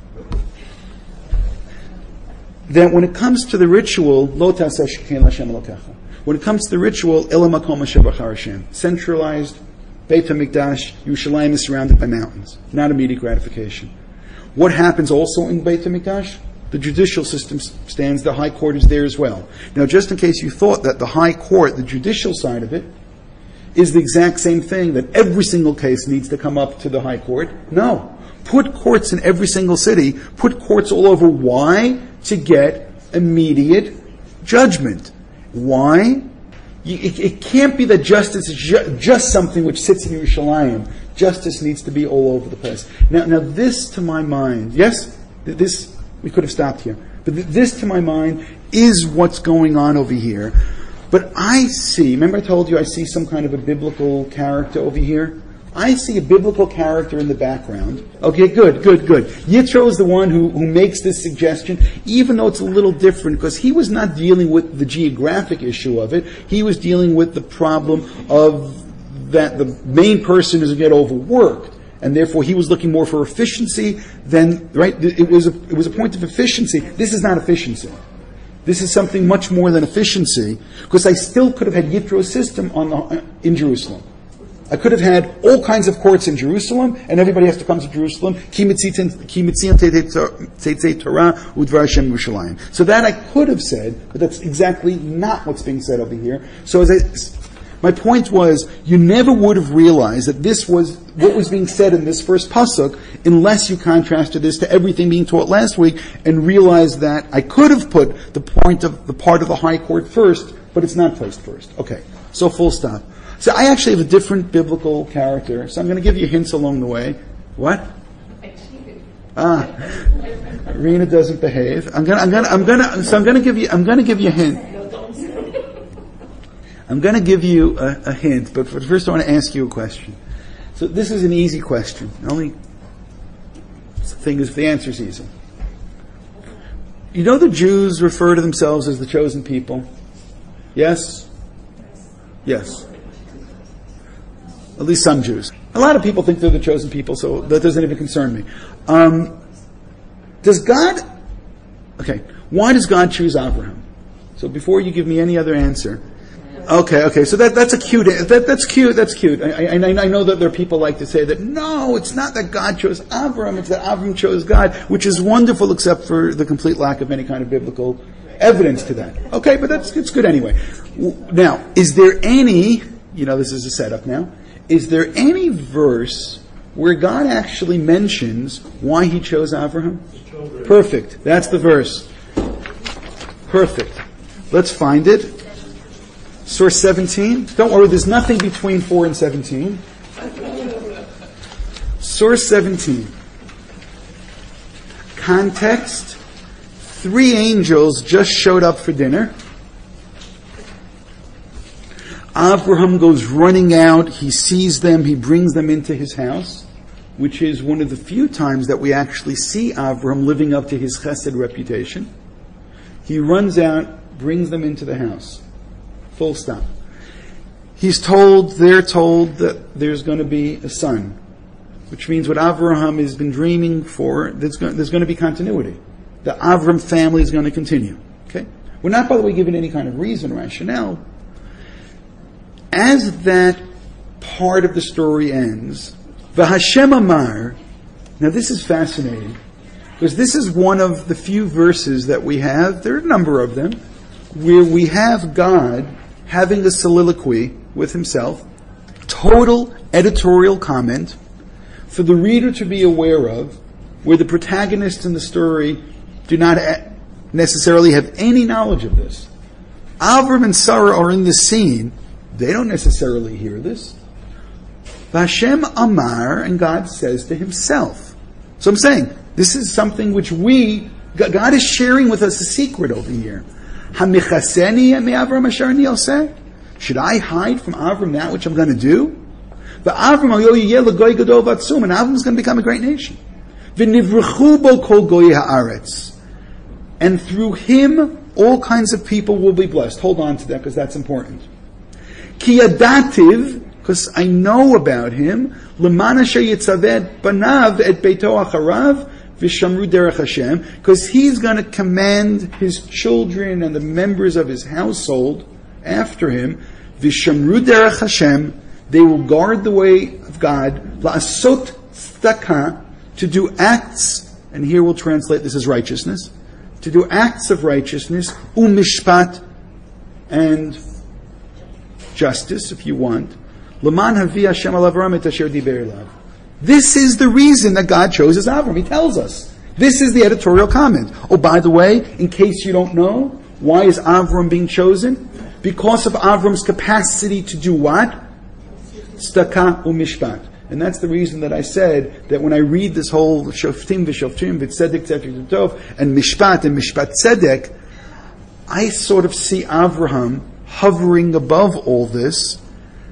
Speaker 1: That when it comes to the ritual, lo ta'aseh sheken l'Hashem Elokecha. When it comes to the ritual, Elam Makom Asher Bachar Hashem, centralized, Beit HaMikdash, Yerushalayim is surrounded by mountains, not immediate gratification. What happens also in Beit HaMikdash? The judicial system stands, the high court is there as well. Now, just in case you thought that the high court, the judicial side of it, is the exact same thing, that every single case needs to come up to the high court. No. Put courts in every single city, put courts all over. Why? To get immediate judgment. Why? You, it, it can't be that justice is ju- just something which sits in Yerushalayim. Justice needs to be all over the place. Now, now this to my mind, yes, this, we could have stopped here, but this to my mind is what's going on over here. But I see, remember I told you I see some kind of a biblical character over here? I see a biblical character in the background. Okay, good, good, good. Yitro is the one who, who makes this suggestion, even though it's a little different, because he was not dealing with the geographic issue of it. He was dealing with the problem of that the main person is to get overworked, and therefore he was looking more for efficiency than, right? It was a, it was a point of efficiency. This is not efficiency. This is something much more than efficiency, because I still could have had Yitro's system on the, in Jerusalem. I could have had all kinds of courts in Jerusalem, and everybody has to come to Jerusalem. So that I could have said, but that's exactly not what's being said over here. So as I, my point was, you never would have realized that this was what was being said in this first pasuk, unless you contrasted this to everything being taught last week, and realized that I could have put the point of the part of the high court first, but it's not placed first. Okay, so full stop. So I actually have a different biblical character, so I'm going to give you hints along the way. What? Ah, Rena doesn't behave. I'm going to, I'm going to, I'm going to, so I'm going to give you, I'm going to give you a hint. I'm going to give you a, a hint, but first I want to ask you a question. So this is an easy question. The only thing is the answer is easy. You know the Jews refer to themselves as the chosen people? Yes? Yes. At least some Jews. A lot of people think they're the chosen people, so that doesn't even concern me. Um, does God, okay, why does God choose Abraham? So before you give me any other answer, okay, okay, so that, that's a cute, that, that's cute, that's cute. I, I, I know that there are people like to say that, no, it's not that God chose Abraham, it's that Abraham chose God, which is wonderful except for the complete lack of any kind of biblical evidence to that. Okay, but that's, it's good anyway. Now, is there any, you know, this is a setup now, is there any verse where God actually mentions why he chose Abraham? Perfect. That's the verse. Perfect. Let's find it. Source seventeen. Don't worry, there's nothing between four and seventeen. Source seventeen. Context. Three angels just showed up for dinner. Abraham goes running out. He sees them. He brings them into his house, which is one of the few times that we actually see Abraham living up to his chesed reputation. He runs out, brings them into the house. Full stop. He's told, they're told that there's going to be a son, which means what Abraham has been dreaming for, there's going, there's going to be continuity. The Abraham family is going to continue. Okay? We're not, by the way, given any kind of reason or rationale. As that part of the story ends, V'Hashem Amar, now this is fascinating, because this is one of the few verses that we have, there are a number of them, where we have God having a soliloquy with himself, total editorial comment, for the reader to be aware of, where the protagonists in the story do not necessarily have any knowledge of this. Avram and Sarah are in this scene, they don't necessarily hear this. Vashem Amar, and God says to himself. So I'm saying, this is something which we, God is sharing with us a secret over here. Hamichaseni me Avram asher ani oseh? Should I hide from Avram that which I'm going to do? The Avram yeh l'goy gadol v'atzum, and Avram is going to become a great nation. V'nivrechu bo kol goy haaretz, and through him all kinds of people will be blessed. Hold on to that because that's important. Ki yadativ, because I know about him, l'man asher yitzaved banav et beito acharav v'shamru derech Hashem, because he's going to command his children and the members of his household after him, v'shamru derech Hashem, they will guard the way of God, la'asot tzedakah, to do acts, and here we'll translate this as righteousness, to do acts of righteousness, umishpat, and justice, if you want. L'man havi Hashem al Avram et asher diber elav. This is the reason that God chooses Avram. He tells us. This is the editorial comment. Oh, by the way, in case you don't know, why is Avram being chosen? Because of Avram's capacity to do what? Tzedakah u'mishpat. And that's the reason that I said that when I read this whole Shoftim v'Shoftim v'Tzedek tzedek tov and Mishpat and Mishpat Tzedek, I sort of see Avraham hovering above all this.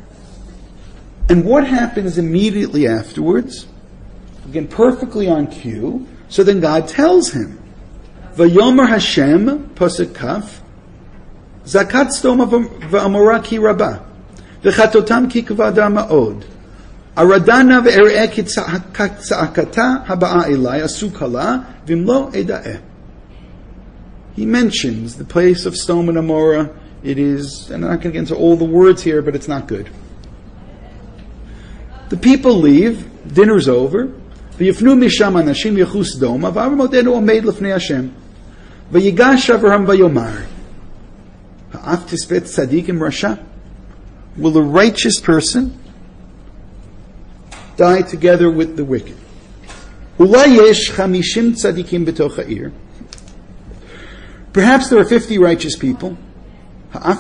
Speaker 1: And what happens immediately afterwards? Again, perfectly on cue. So then God tells him, Vayomer Hashem, Pasuk Kaf, Zakat stoma v'amora ki rabah, v'chatotam ki kavada ma'od, aradana v'er'eh ki tza'akata haba'a elai asukala v'imlo eda'eh. He mentions the place of Sodom and Amorah. It is, and I'm not going to get into all the words here, but it's not good. The people leave, dinner's over. V'yifnu misham anashim yechu Sodom, v'Avram odenu omed lefnei Hashem. V'yigash Avraham v'yomar, ha'af tispet tzadikim rasha? Will a righteous person die together with the wicked? Ulai yesh chamishim tzadikim b'toch ha'ir. Perhaps there are fifty righteous people. Are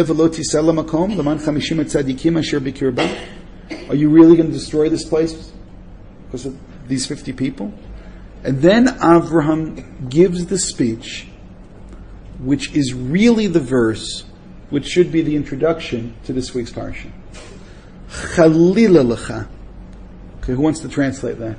Speaker 1: you really going to destroy this place because of these fifty people? And then Avraham gives the speech, which is really the verse which should be the introduction to this week's parsha. Chalila lecha. Okay, who wants to translate that?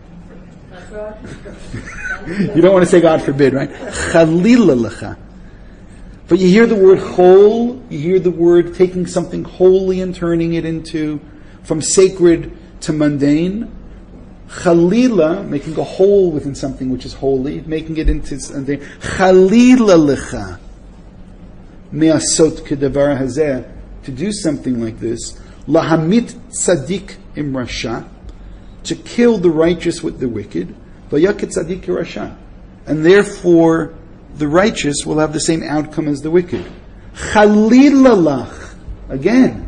Speaker 1: You don't want to say God forbid, right? Chalila lecha. But you hear the word chol, you hear the word taking something holy and turning it into, from sacred to mundane. Chalila, making a hole within something which is holy, making it into mundane. Chalila lecha me'asot kedavar hazeh, to do something like this. Lahamit tzadik im rasha, to kill the righteous with the wicked. Vayakit tzadik rasha, and therefore the righteous will have the same outcome as the wicked. Chalila lach, again.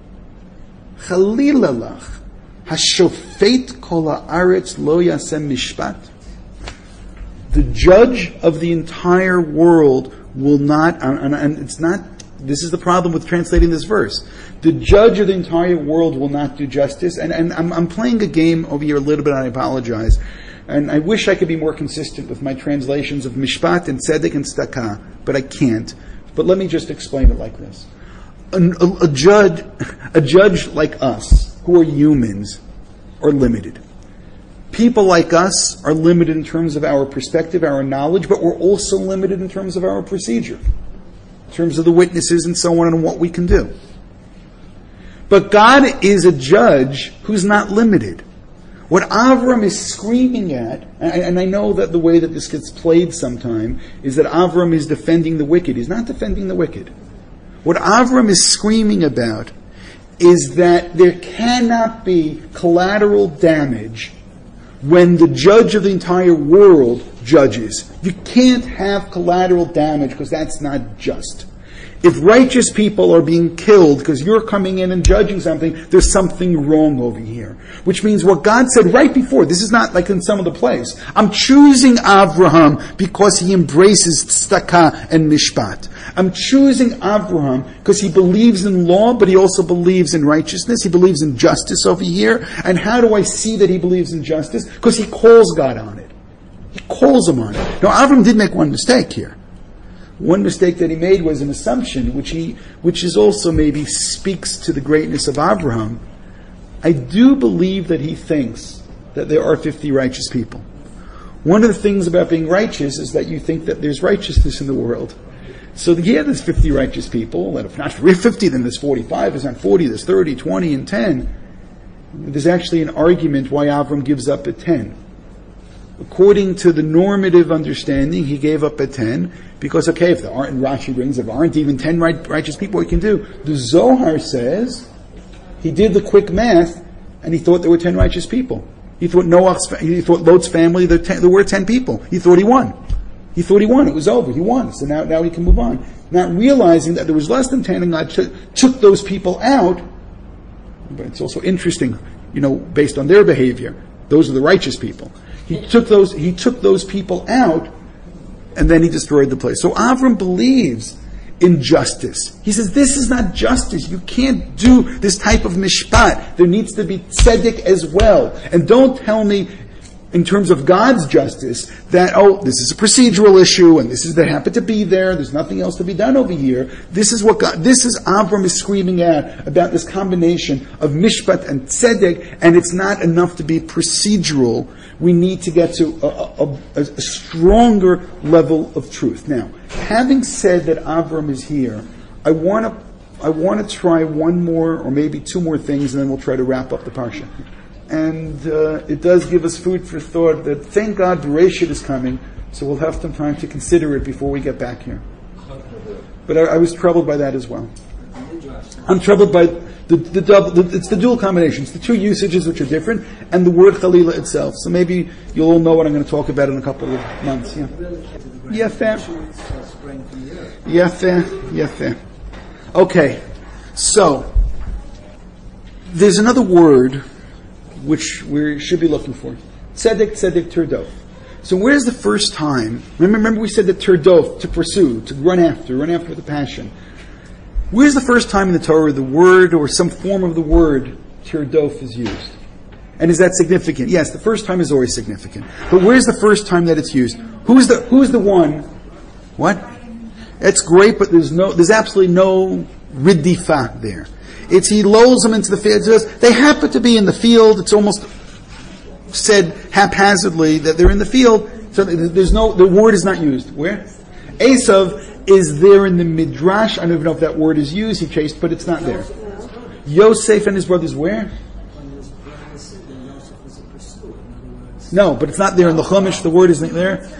Speaker 1: Chalila lach. Hashofet kol haaretz lo yasem mishpat. The judge of the entire world will not, and, and it's not, this is the problem with translating this verse. The judge of the entire world will not do justice. And, and I'm, I'm playing a game over here a little bit, and I apologize. And I wish I could be more consistent with my translations of mishpat and tzedek and tzedakah, but I can't. But let me just explain it like this. A, a, a judge, a judge like us, who are humans, are limited. People like us are limited in terms of our perspective, our knowledge, but we're also limited in terms of our procedure, in terms of the witnesses and so on and what we can do. But God is a judge who's not limited. What Avram is screaming at, and I know that the way that this gets played sometime, is that Avram is defending the wicked. He's not defending the wicked. What Avram is screaming about is that there cannot be collateral damage when the judge of the entire world judges. You can't have collateral damage because that's not just. If righteous people are being killed because you're coming in and judging something, there's something wrong over here. Which means what God said right before, this is not like in some other place. I'm choosing Avraham because he embraces tzedakah and mishpat. I'm choosing Avraham because he believes in law, but he also believes in righteousness. He believes in justice over here. And how do I see that he believes in justice? Because he calls God on it. He calls him on it. Now, Avraham did make one mistake here. One mistake that he made was an assumption, which he, which is also maybe speaks to the greatness of Abraham. I do believe that he thinks that there are fifty righteous people. One of the things about being righteous is that you think that there's righteousness in the world. So yeah, there's fifty righteous people, and if not fifty, then there's forty-five, there's not forty, there's thirty, twenty, and ten. There's actually an argument why Avram gives up at ten. According to the normative understanding, he gave up at ten, because, okay, if there aren't, and Rashi brings, if there aren't even ten right, righteous people, what he can do? The Zohar says, he did the quick math, and he thought there were ten righteous people. He thought Noah's, he thought Lot's family, there, ten, there were ten people. He thought he won. He thought he won. It was over. He won. So now, now he can move on. Not realizing that there was less than ten, and God took, took those people out. But it's also interesting, you know, based on their behavior. Those are the righteous people. He took those, he took those people out, and then he destroyed the place. So Avram believes in justice. He says, this is not justice. You can't do this type of mishpat. There needs to be tzedek as well. And don't tell me, in terms of God's justice, that, oh, this is a procedural issue, and this is, they happen to be there, there's nothing else to be done over here. This is what God, this is Avram is screaming at, about this combination of mishpat and tzedek, and it's not enough to be procedural. We need to get to a, a, a, a stronger level of truth. Now, having said that Avram is here, I want to I want to try one more, or maybe two more things, and then we'll try to wrap up the parsha. And uh, it does give us food for thought that, thank God, Bereshit is coming, so we'll have some time to consider it before we get back here. But I, I was troubled by that as well. I'm troubled by the, the double, the, it's the dual combinations, the two usages which are different, and the word Chalila itself. So maybe you'll all know what I'm going to talk about in a couple of months. Yeah, yeah, fair. Yeah, fair. Yeah, fair. Okay, so there's another word which we should be looking for. Tzedek, tzedek, turdof. So where's the first time? Remember, remember we said that turdof, to pursue, to run after, run after with a passion. Where's the first time in the Torah the word, or some form of the word, turdof is used? And is that significant? Yes, the first time is always significant. But where's the first time that it's used? Who's the, who's the one? What? It's great, but there's no, there's absolutely no ridifa there. It's he lulls them into the field. They happen to be in the field. It's almost said haphazardly that they're in the field. So there's no, the word is not used. Where? Esav is there in the midrash. I don't even know if that word is used. He chased, but it's not there. Yosef and his brothers where? No, but it's not there in the Chumash. The word isn't there.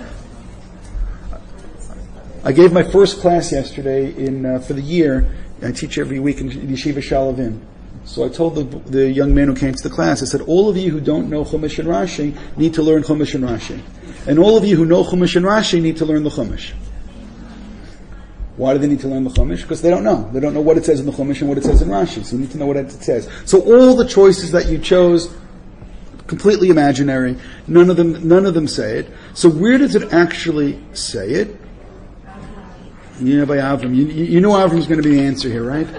Speaker 1: I gave my first class yesterday in uh, for the year. I teach every week in Yeshiva Shalavim. So I told the, the young man who came to the class, I said, all of you who don't know Chumash and Rashi need to learn Chumash and Rashi. And all of you who know Chumash and Rashi need to learn the Chumash. Why do they need to learn the Chumash? Because they don't know. They don't know what it says in the Chumash and what it says in Rashi. So you need to know what it says. So all the choices that you chose, completely imaginary. None of them, none of them say it. So where does it actually say it? Yeah, by Avram. You, you, you know Avram's going to be the answer here, right?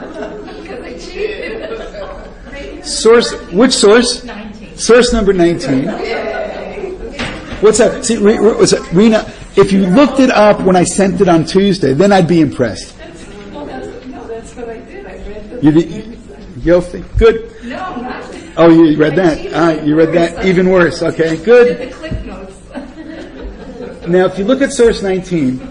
Speaker 1: Source, which source? nineteen. Source number nineteen. What's that? See, what's that? Rena, if you looked it up when I sent it on Tuesday, then I'd be impressed.
Speaker 2: Well, that's, no, that's what I did. I read the...
Speaker 1: You did, Yofi. Good.
Speaker 2: No, not...
Speaker 1: Oh, you read that? Ah, you read that? Even worse. Okay, good.
Speaker 2: The clip notes.
Speaker 1: Now, if you look at source nineteen,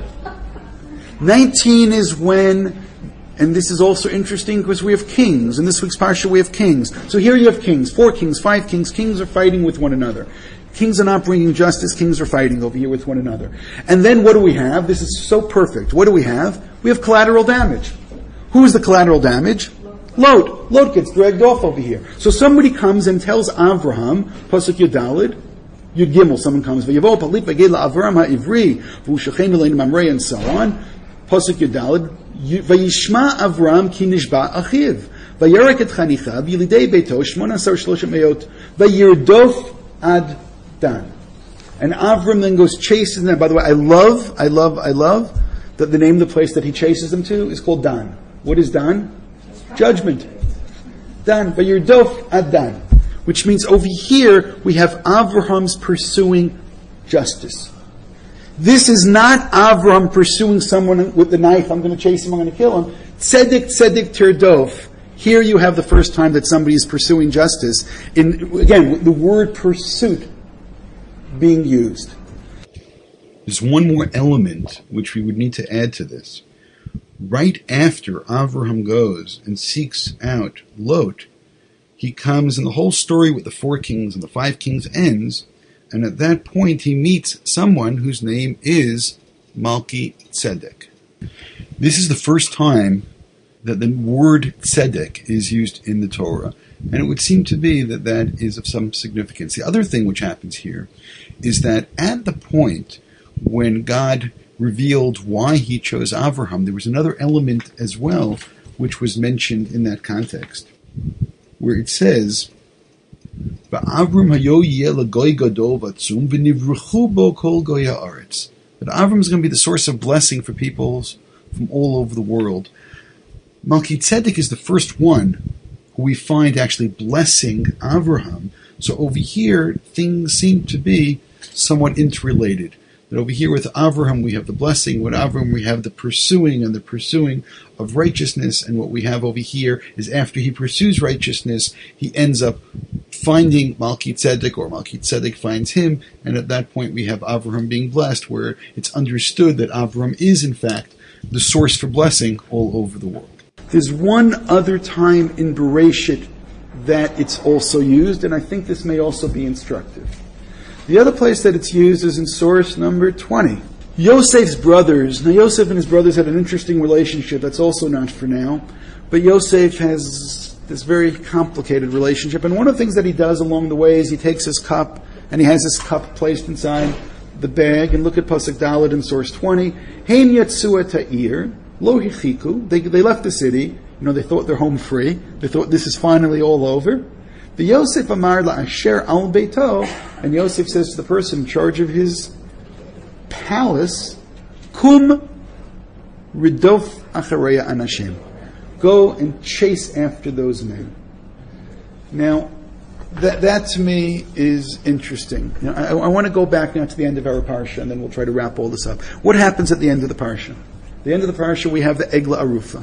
Speaker 1: nineteen is when, and this is also interesting because we have kings. In this week's parsha we have kings. So here you have kings, four kings, five kings. Kings are fighting with one another. Kings are not bringing justice. Kings are fighting over here with one another. And then what do we have? This is so perfect. What do we have? We have collateral damage. Who is the collateral damage? Lot. Lot gets dragged off over here. So somebody comes and tells Avraham, Pasuk Yudalid, Yud Gimel, someone comes, V'yavo palit v'ged la'Avram ha'ivri, v'ushachem elein mamrei, and so on. Pasuk Yudalid, Vayishma Avram ki nishba achiv, Vayarek et chanicha, b'yilidei beito, shmona asar shloshet meot, Vayirdof ad Dan. And Avram then goes chasing them. By the way, I love, I love, I love that the name of the place that he chases them to is called Dan. What is Dan? Judgment. Dan. Vayirdof ad Dan. Which means over here we have Avraham's pursuing justice. This is not Avram pursuing someone with the knife. I'm going to chase him. I'm going to kill him. Tzedek, tzedek, tirdof. Here you have the first time that somebody is pursuing justice. In again, the word pursuit being used.
Speaker 4: There's one more element which we would need to add to this. Right after Avraham goes and seeks out Lot, he comes, and the whole story with the four kings and the five kings ends. And at that point, he meets someone whose name is Malki Tzedek. This is the first time that the word Tzedek is used in the Torah. And it would seem to be that that is of some significance. The other thing which happens here is that at the point when God revealed why he chose Avraham, there was another element as well which was mentioned in that context, where it says, that Avram is going to be the source of blessing for peoples from all over the world. Melchizedek is the first one who we find actually blessing Avraham. So over here, things seem to be somewhat interrelated. That over here with Avraham we have the blessing, with Avraham we have the pursuing and the pursuing of righteousness, and what we have over here is after he pursues righteousness, he ends up finding Melchizedek, or Melchizedek finds him, and at that point we have Avraham being blessed, where it's understood that Avraham is in fact the source for blessing all over the world.
Speaker 1: There's one other time in Bereshit that it's also used, and I think this may also be instructive. The other place that it's used is in source number twenty. Yosef's brothers. Now Yosef and his brothers had an interesting relationship. That's also not for now. But Yosef has this very complicated relationship. And one of the things that he does along the way is he takes his cup and he has his cup placed inside the bag. And look at Pasuk Daled in source twenty. Hein yatsua ta'ir lo hichiku. They they left the city. You know, they thought they're home free. They thought this is finally all over. The Yosef Amar la'asher al beito, and Yosef says to the person in charge of his palace, Kum ridof achareya anashim. Go and chase after those men. Now, that that to me is interesting. You know, I, I want to go back now to the end of our parsha, and then we'll try to wrap all this up. What happens at the end of the parsha? At the end of the parsha, we have the Egla Arufa.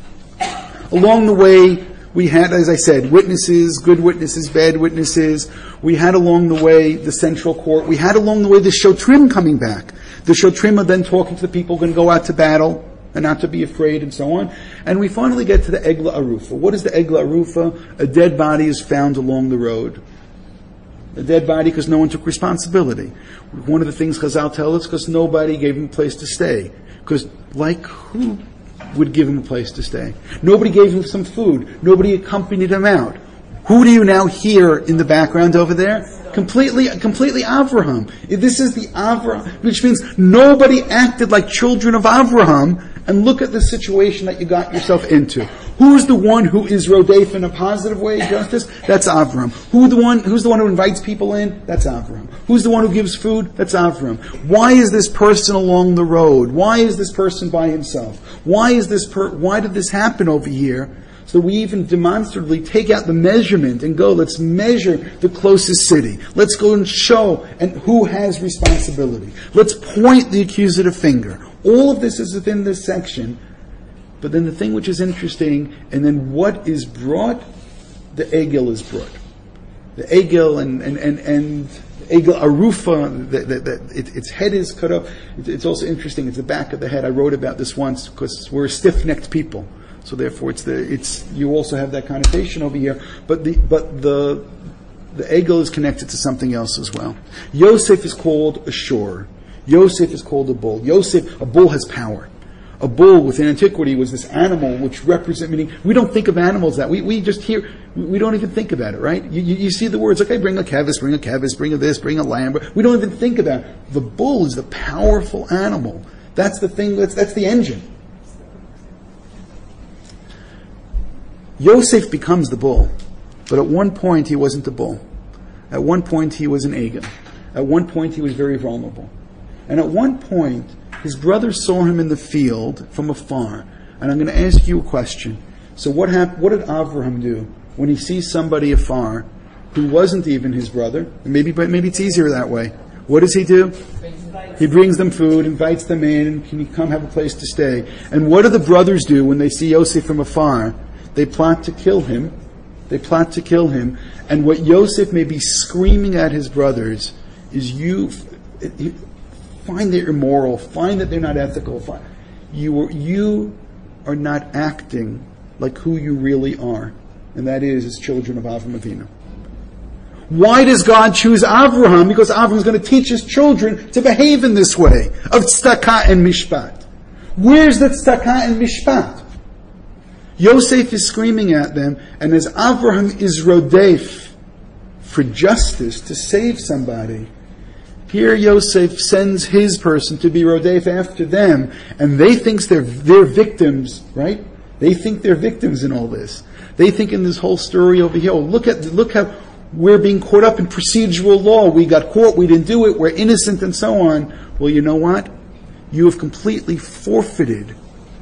Speaker 1: Along the way, we had, as I said, witnesses, good witnesses, bad witnesses. We had along the way the central court. We had along the way the Shotrim coming back. The Shotrim are then talking to the people who are going to go out to battle and not to be afraid and so on. And we finally get to the Egla Arufa. What is the Egla Arufa? A dead body is found along the road. A dead body because no one took responsibility. One of the things Chazal tell us, because nobody gave him a place to stay. Because, like, who would give him a place to stay? Nobody gave him some food. Nobody accompanied him out. Who do you now hear in the background over there? Completely, completely Avraham. This is the Avraham, which means nobody acted like children of Avraham. And look at the situation that you got yourself into. Who's the one who is rodef in a positive way, justice? That's Avram. Who the one? Who's the one who invites people in? That's Avram. Who's the one who gives food? That's Avram. Why is this person along the road? Why is this person by himself? Why is this? Per- why did this happen over here? So we even demonstratively take out the measurement and go, let's measure the closest city. Let's go and show and who has responsibility. Let's point the accusative finger. All of this is within this section. But then the thing which is interesting, and then what is brought, the Egel is brought. The Egel and, and, and, and Egel Arufa, the, the, the, it, its head is cut off. It, it's also interesting, it's the back of the head. I wrote about this once because we're stiff-necked people. So therefore it's the, it's, you also have that connotation over here. But the, but the, the Egel is connected to something else as well. Yosef is called a shore. Yosef is called a bull. Yosef, a bull has power. A bull within antiquity was this animal which represent, meaning we don't think of animals that, we, we just hear, we don't even think about it, right? You, you, you see the words, okay, bring a kevis, bring a kevis, bring a this, bring a lamb, but we don't even think about it. The bull is the powerful animal. That's the thing, that's, that's the engine. Yosef becomes the bull, but at one point he wasn't the bull. At one point he was an Egel. At one point he was very vulnerable. And at one point, his brothers saw him in the field from afar. And I'm going to ask you a question. So what hap- What did Avraham do when he sees somebody afar who wasn't even his brother? Maybe, but maybe it's easier that way. What does he do? He brings them food, invites them in, and can you come have a place to stay? And what do the brothers do when they see Yosef from afar? They plot to kill him. They plot to kill him. And what Yosef may be screaming at his brothers is, you... It, find they're immoral, find that they're not ethical, find, you, are, you are not acting like who you really are, and that is as children of Avram Avinu. Why does God choose Avraham? Because Avraham is going to teach his children to behave in this way, of tzedakah and mishpat. Where's the tzedakah and mishpat? Yosef is screaming at them, and as Avraham is rodef for justice, to save somebody, here Yosef sends his person to be rodef after them, and they think they're, they're victims, right? They think they're victims in all this. They think in this whole story over here, oh, look at, look how we're being caught up in procedural law. We got caught, we didn't do it, we're innocent, and so on. Well, you know what? You have completely forfeited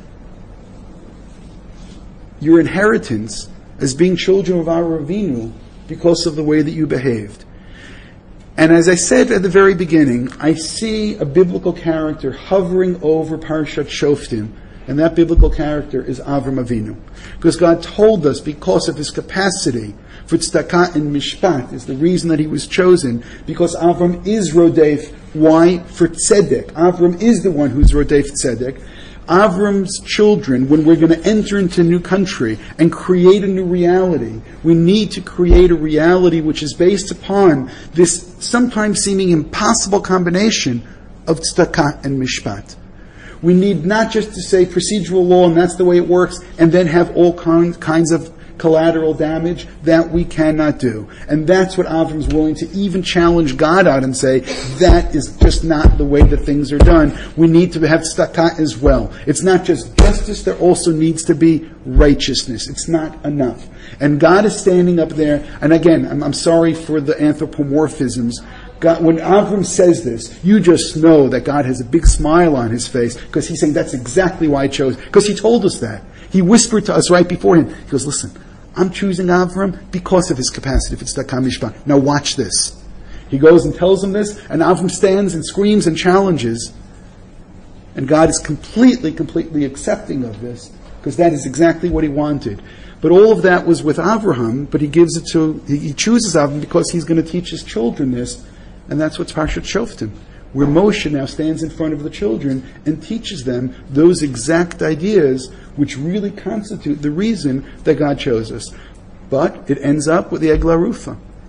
Speaker 1: your inheritance as being children of Avram Avinu because of the way that you behaved. And as I said at the very beginning, I see a biblical character hovering over Parshat Shoftim, and that biblical character is Avram Avinu. Because God told us, because of his capacity for tzedakah and mishpat, is the reason that he was chosen, because Avram is rodef. Why? For tzedek. Avram is the one who's rodef tzedek. Avram's children, when we're going to enter into a new country and create a new reality, we need to create a reality which is based upon this sometimes seeming impossible combination of tzedakah and mishpat. We need not just to say procedural law and that's the way it works, and then have all kinds of collateral damage. That we cannot do. And that's what Avram's willing to even challenge God out and say, that is just not the way that things are done. We need to have tzedakah as well. It's not just justice, there also needs to be righteousness. It's not enough. And God is standing up there, and again, I'm, I'm sorry for the anthropomorphisms. God, when Avram says this, you just know that God has a big smile on his face, because he's saying that's exactly why I chose, because he told us that. He whispered to us right before him. He goes, listen, I'm choosing Avram because of his capacity for tzedakah mishpat. Now watch this. He goes and tells him this, and Avram stands and screams and challenges. And God is completely, completely accepting of this, because that is exactly what he wanted. But all of that was with Avraham, but he gives it to, he chooses Avram because he's going to teach his children this, and that's what's Parshat Shoftim, where Moshe now stands in front of the children and teaches them those exact ideas which really constitute the reason that God chose us. But it ends up with the Egel Arufa,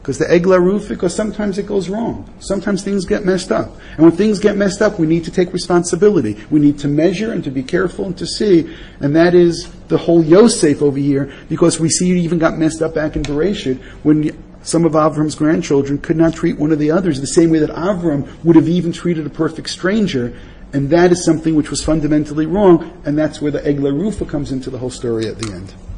Speaker 1: Because the Egla Ruf, because sometimes it goes wrong. Sometimes things get messed up. And when things get messed up, we need to take responsibility. We need to measure and to be careful and to see. And that is the whole Yosef over here, because we see it even got messed up back in Bereshit when some of Avram's grandchildren could not treat one of the others the same way that Avram would have even treated a perfect stranger. And that is something which was fundamentally wrong. And that's where the Egla Rufa comes into the whole story at the end.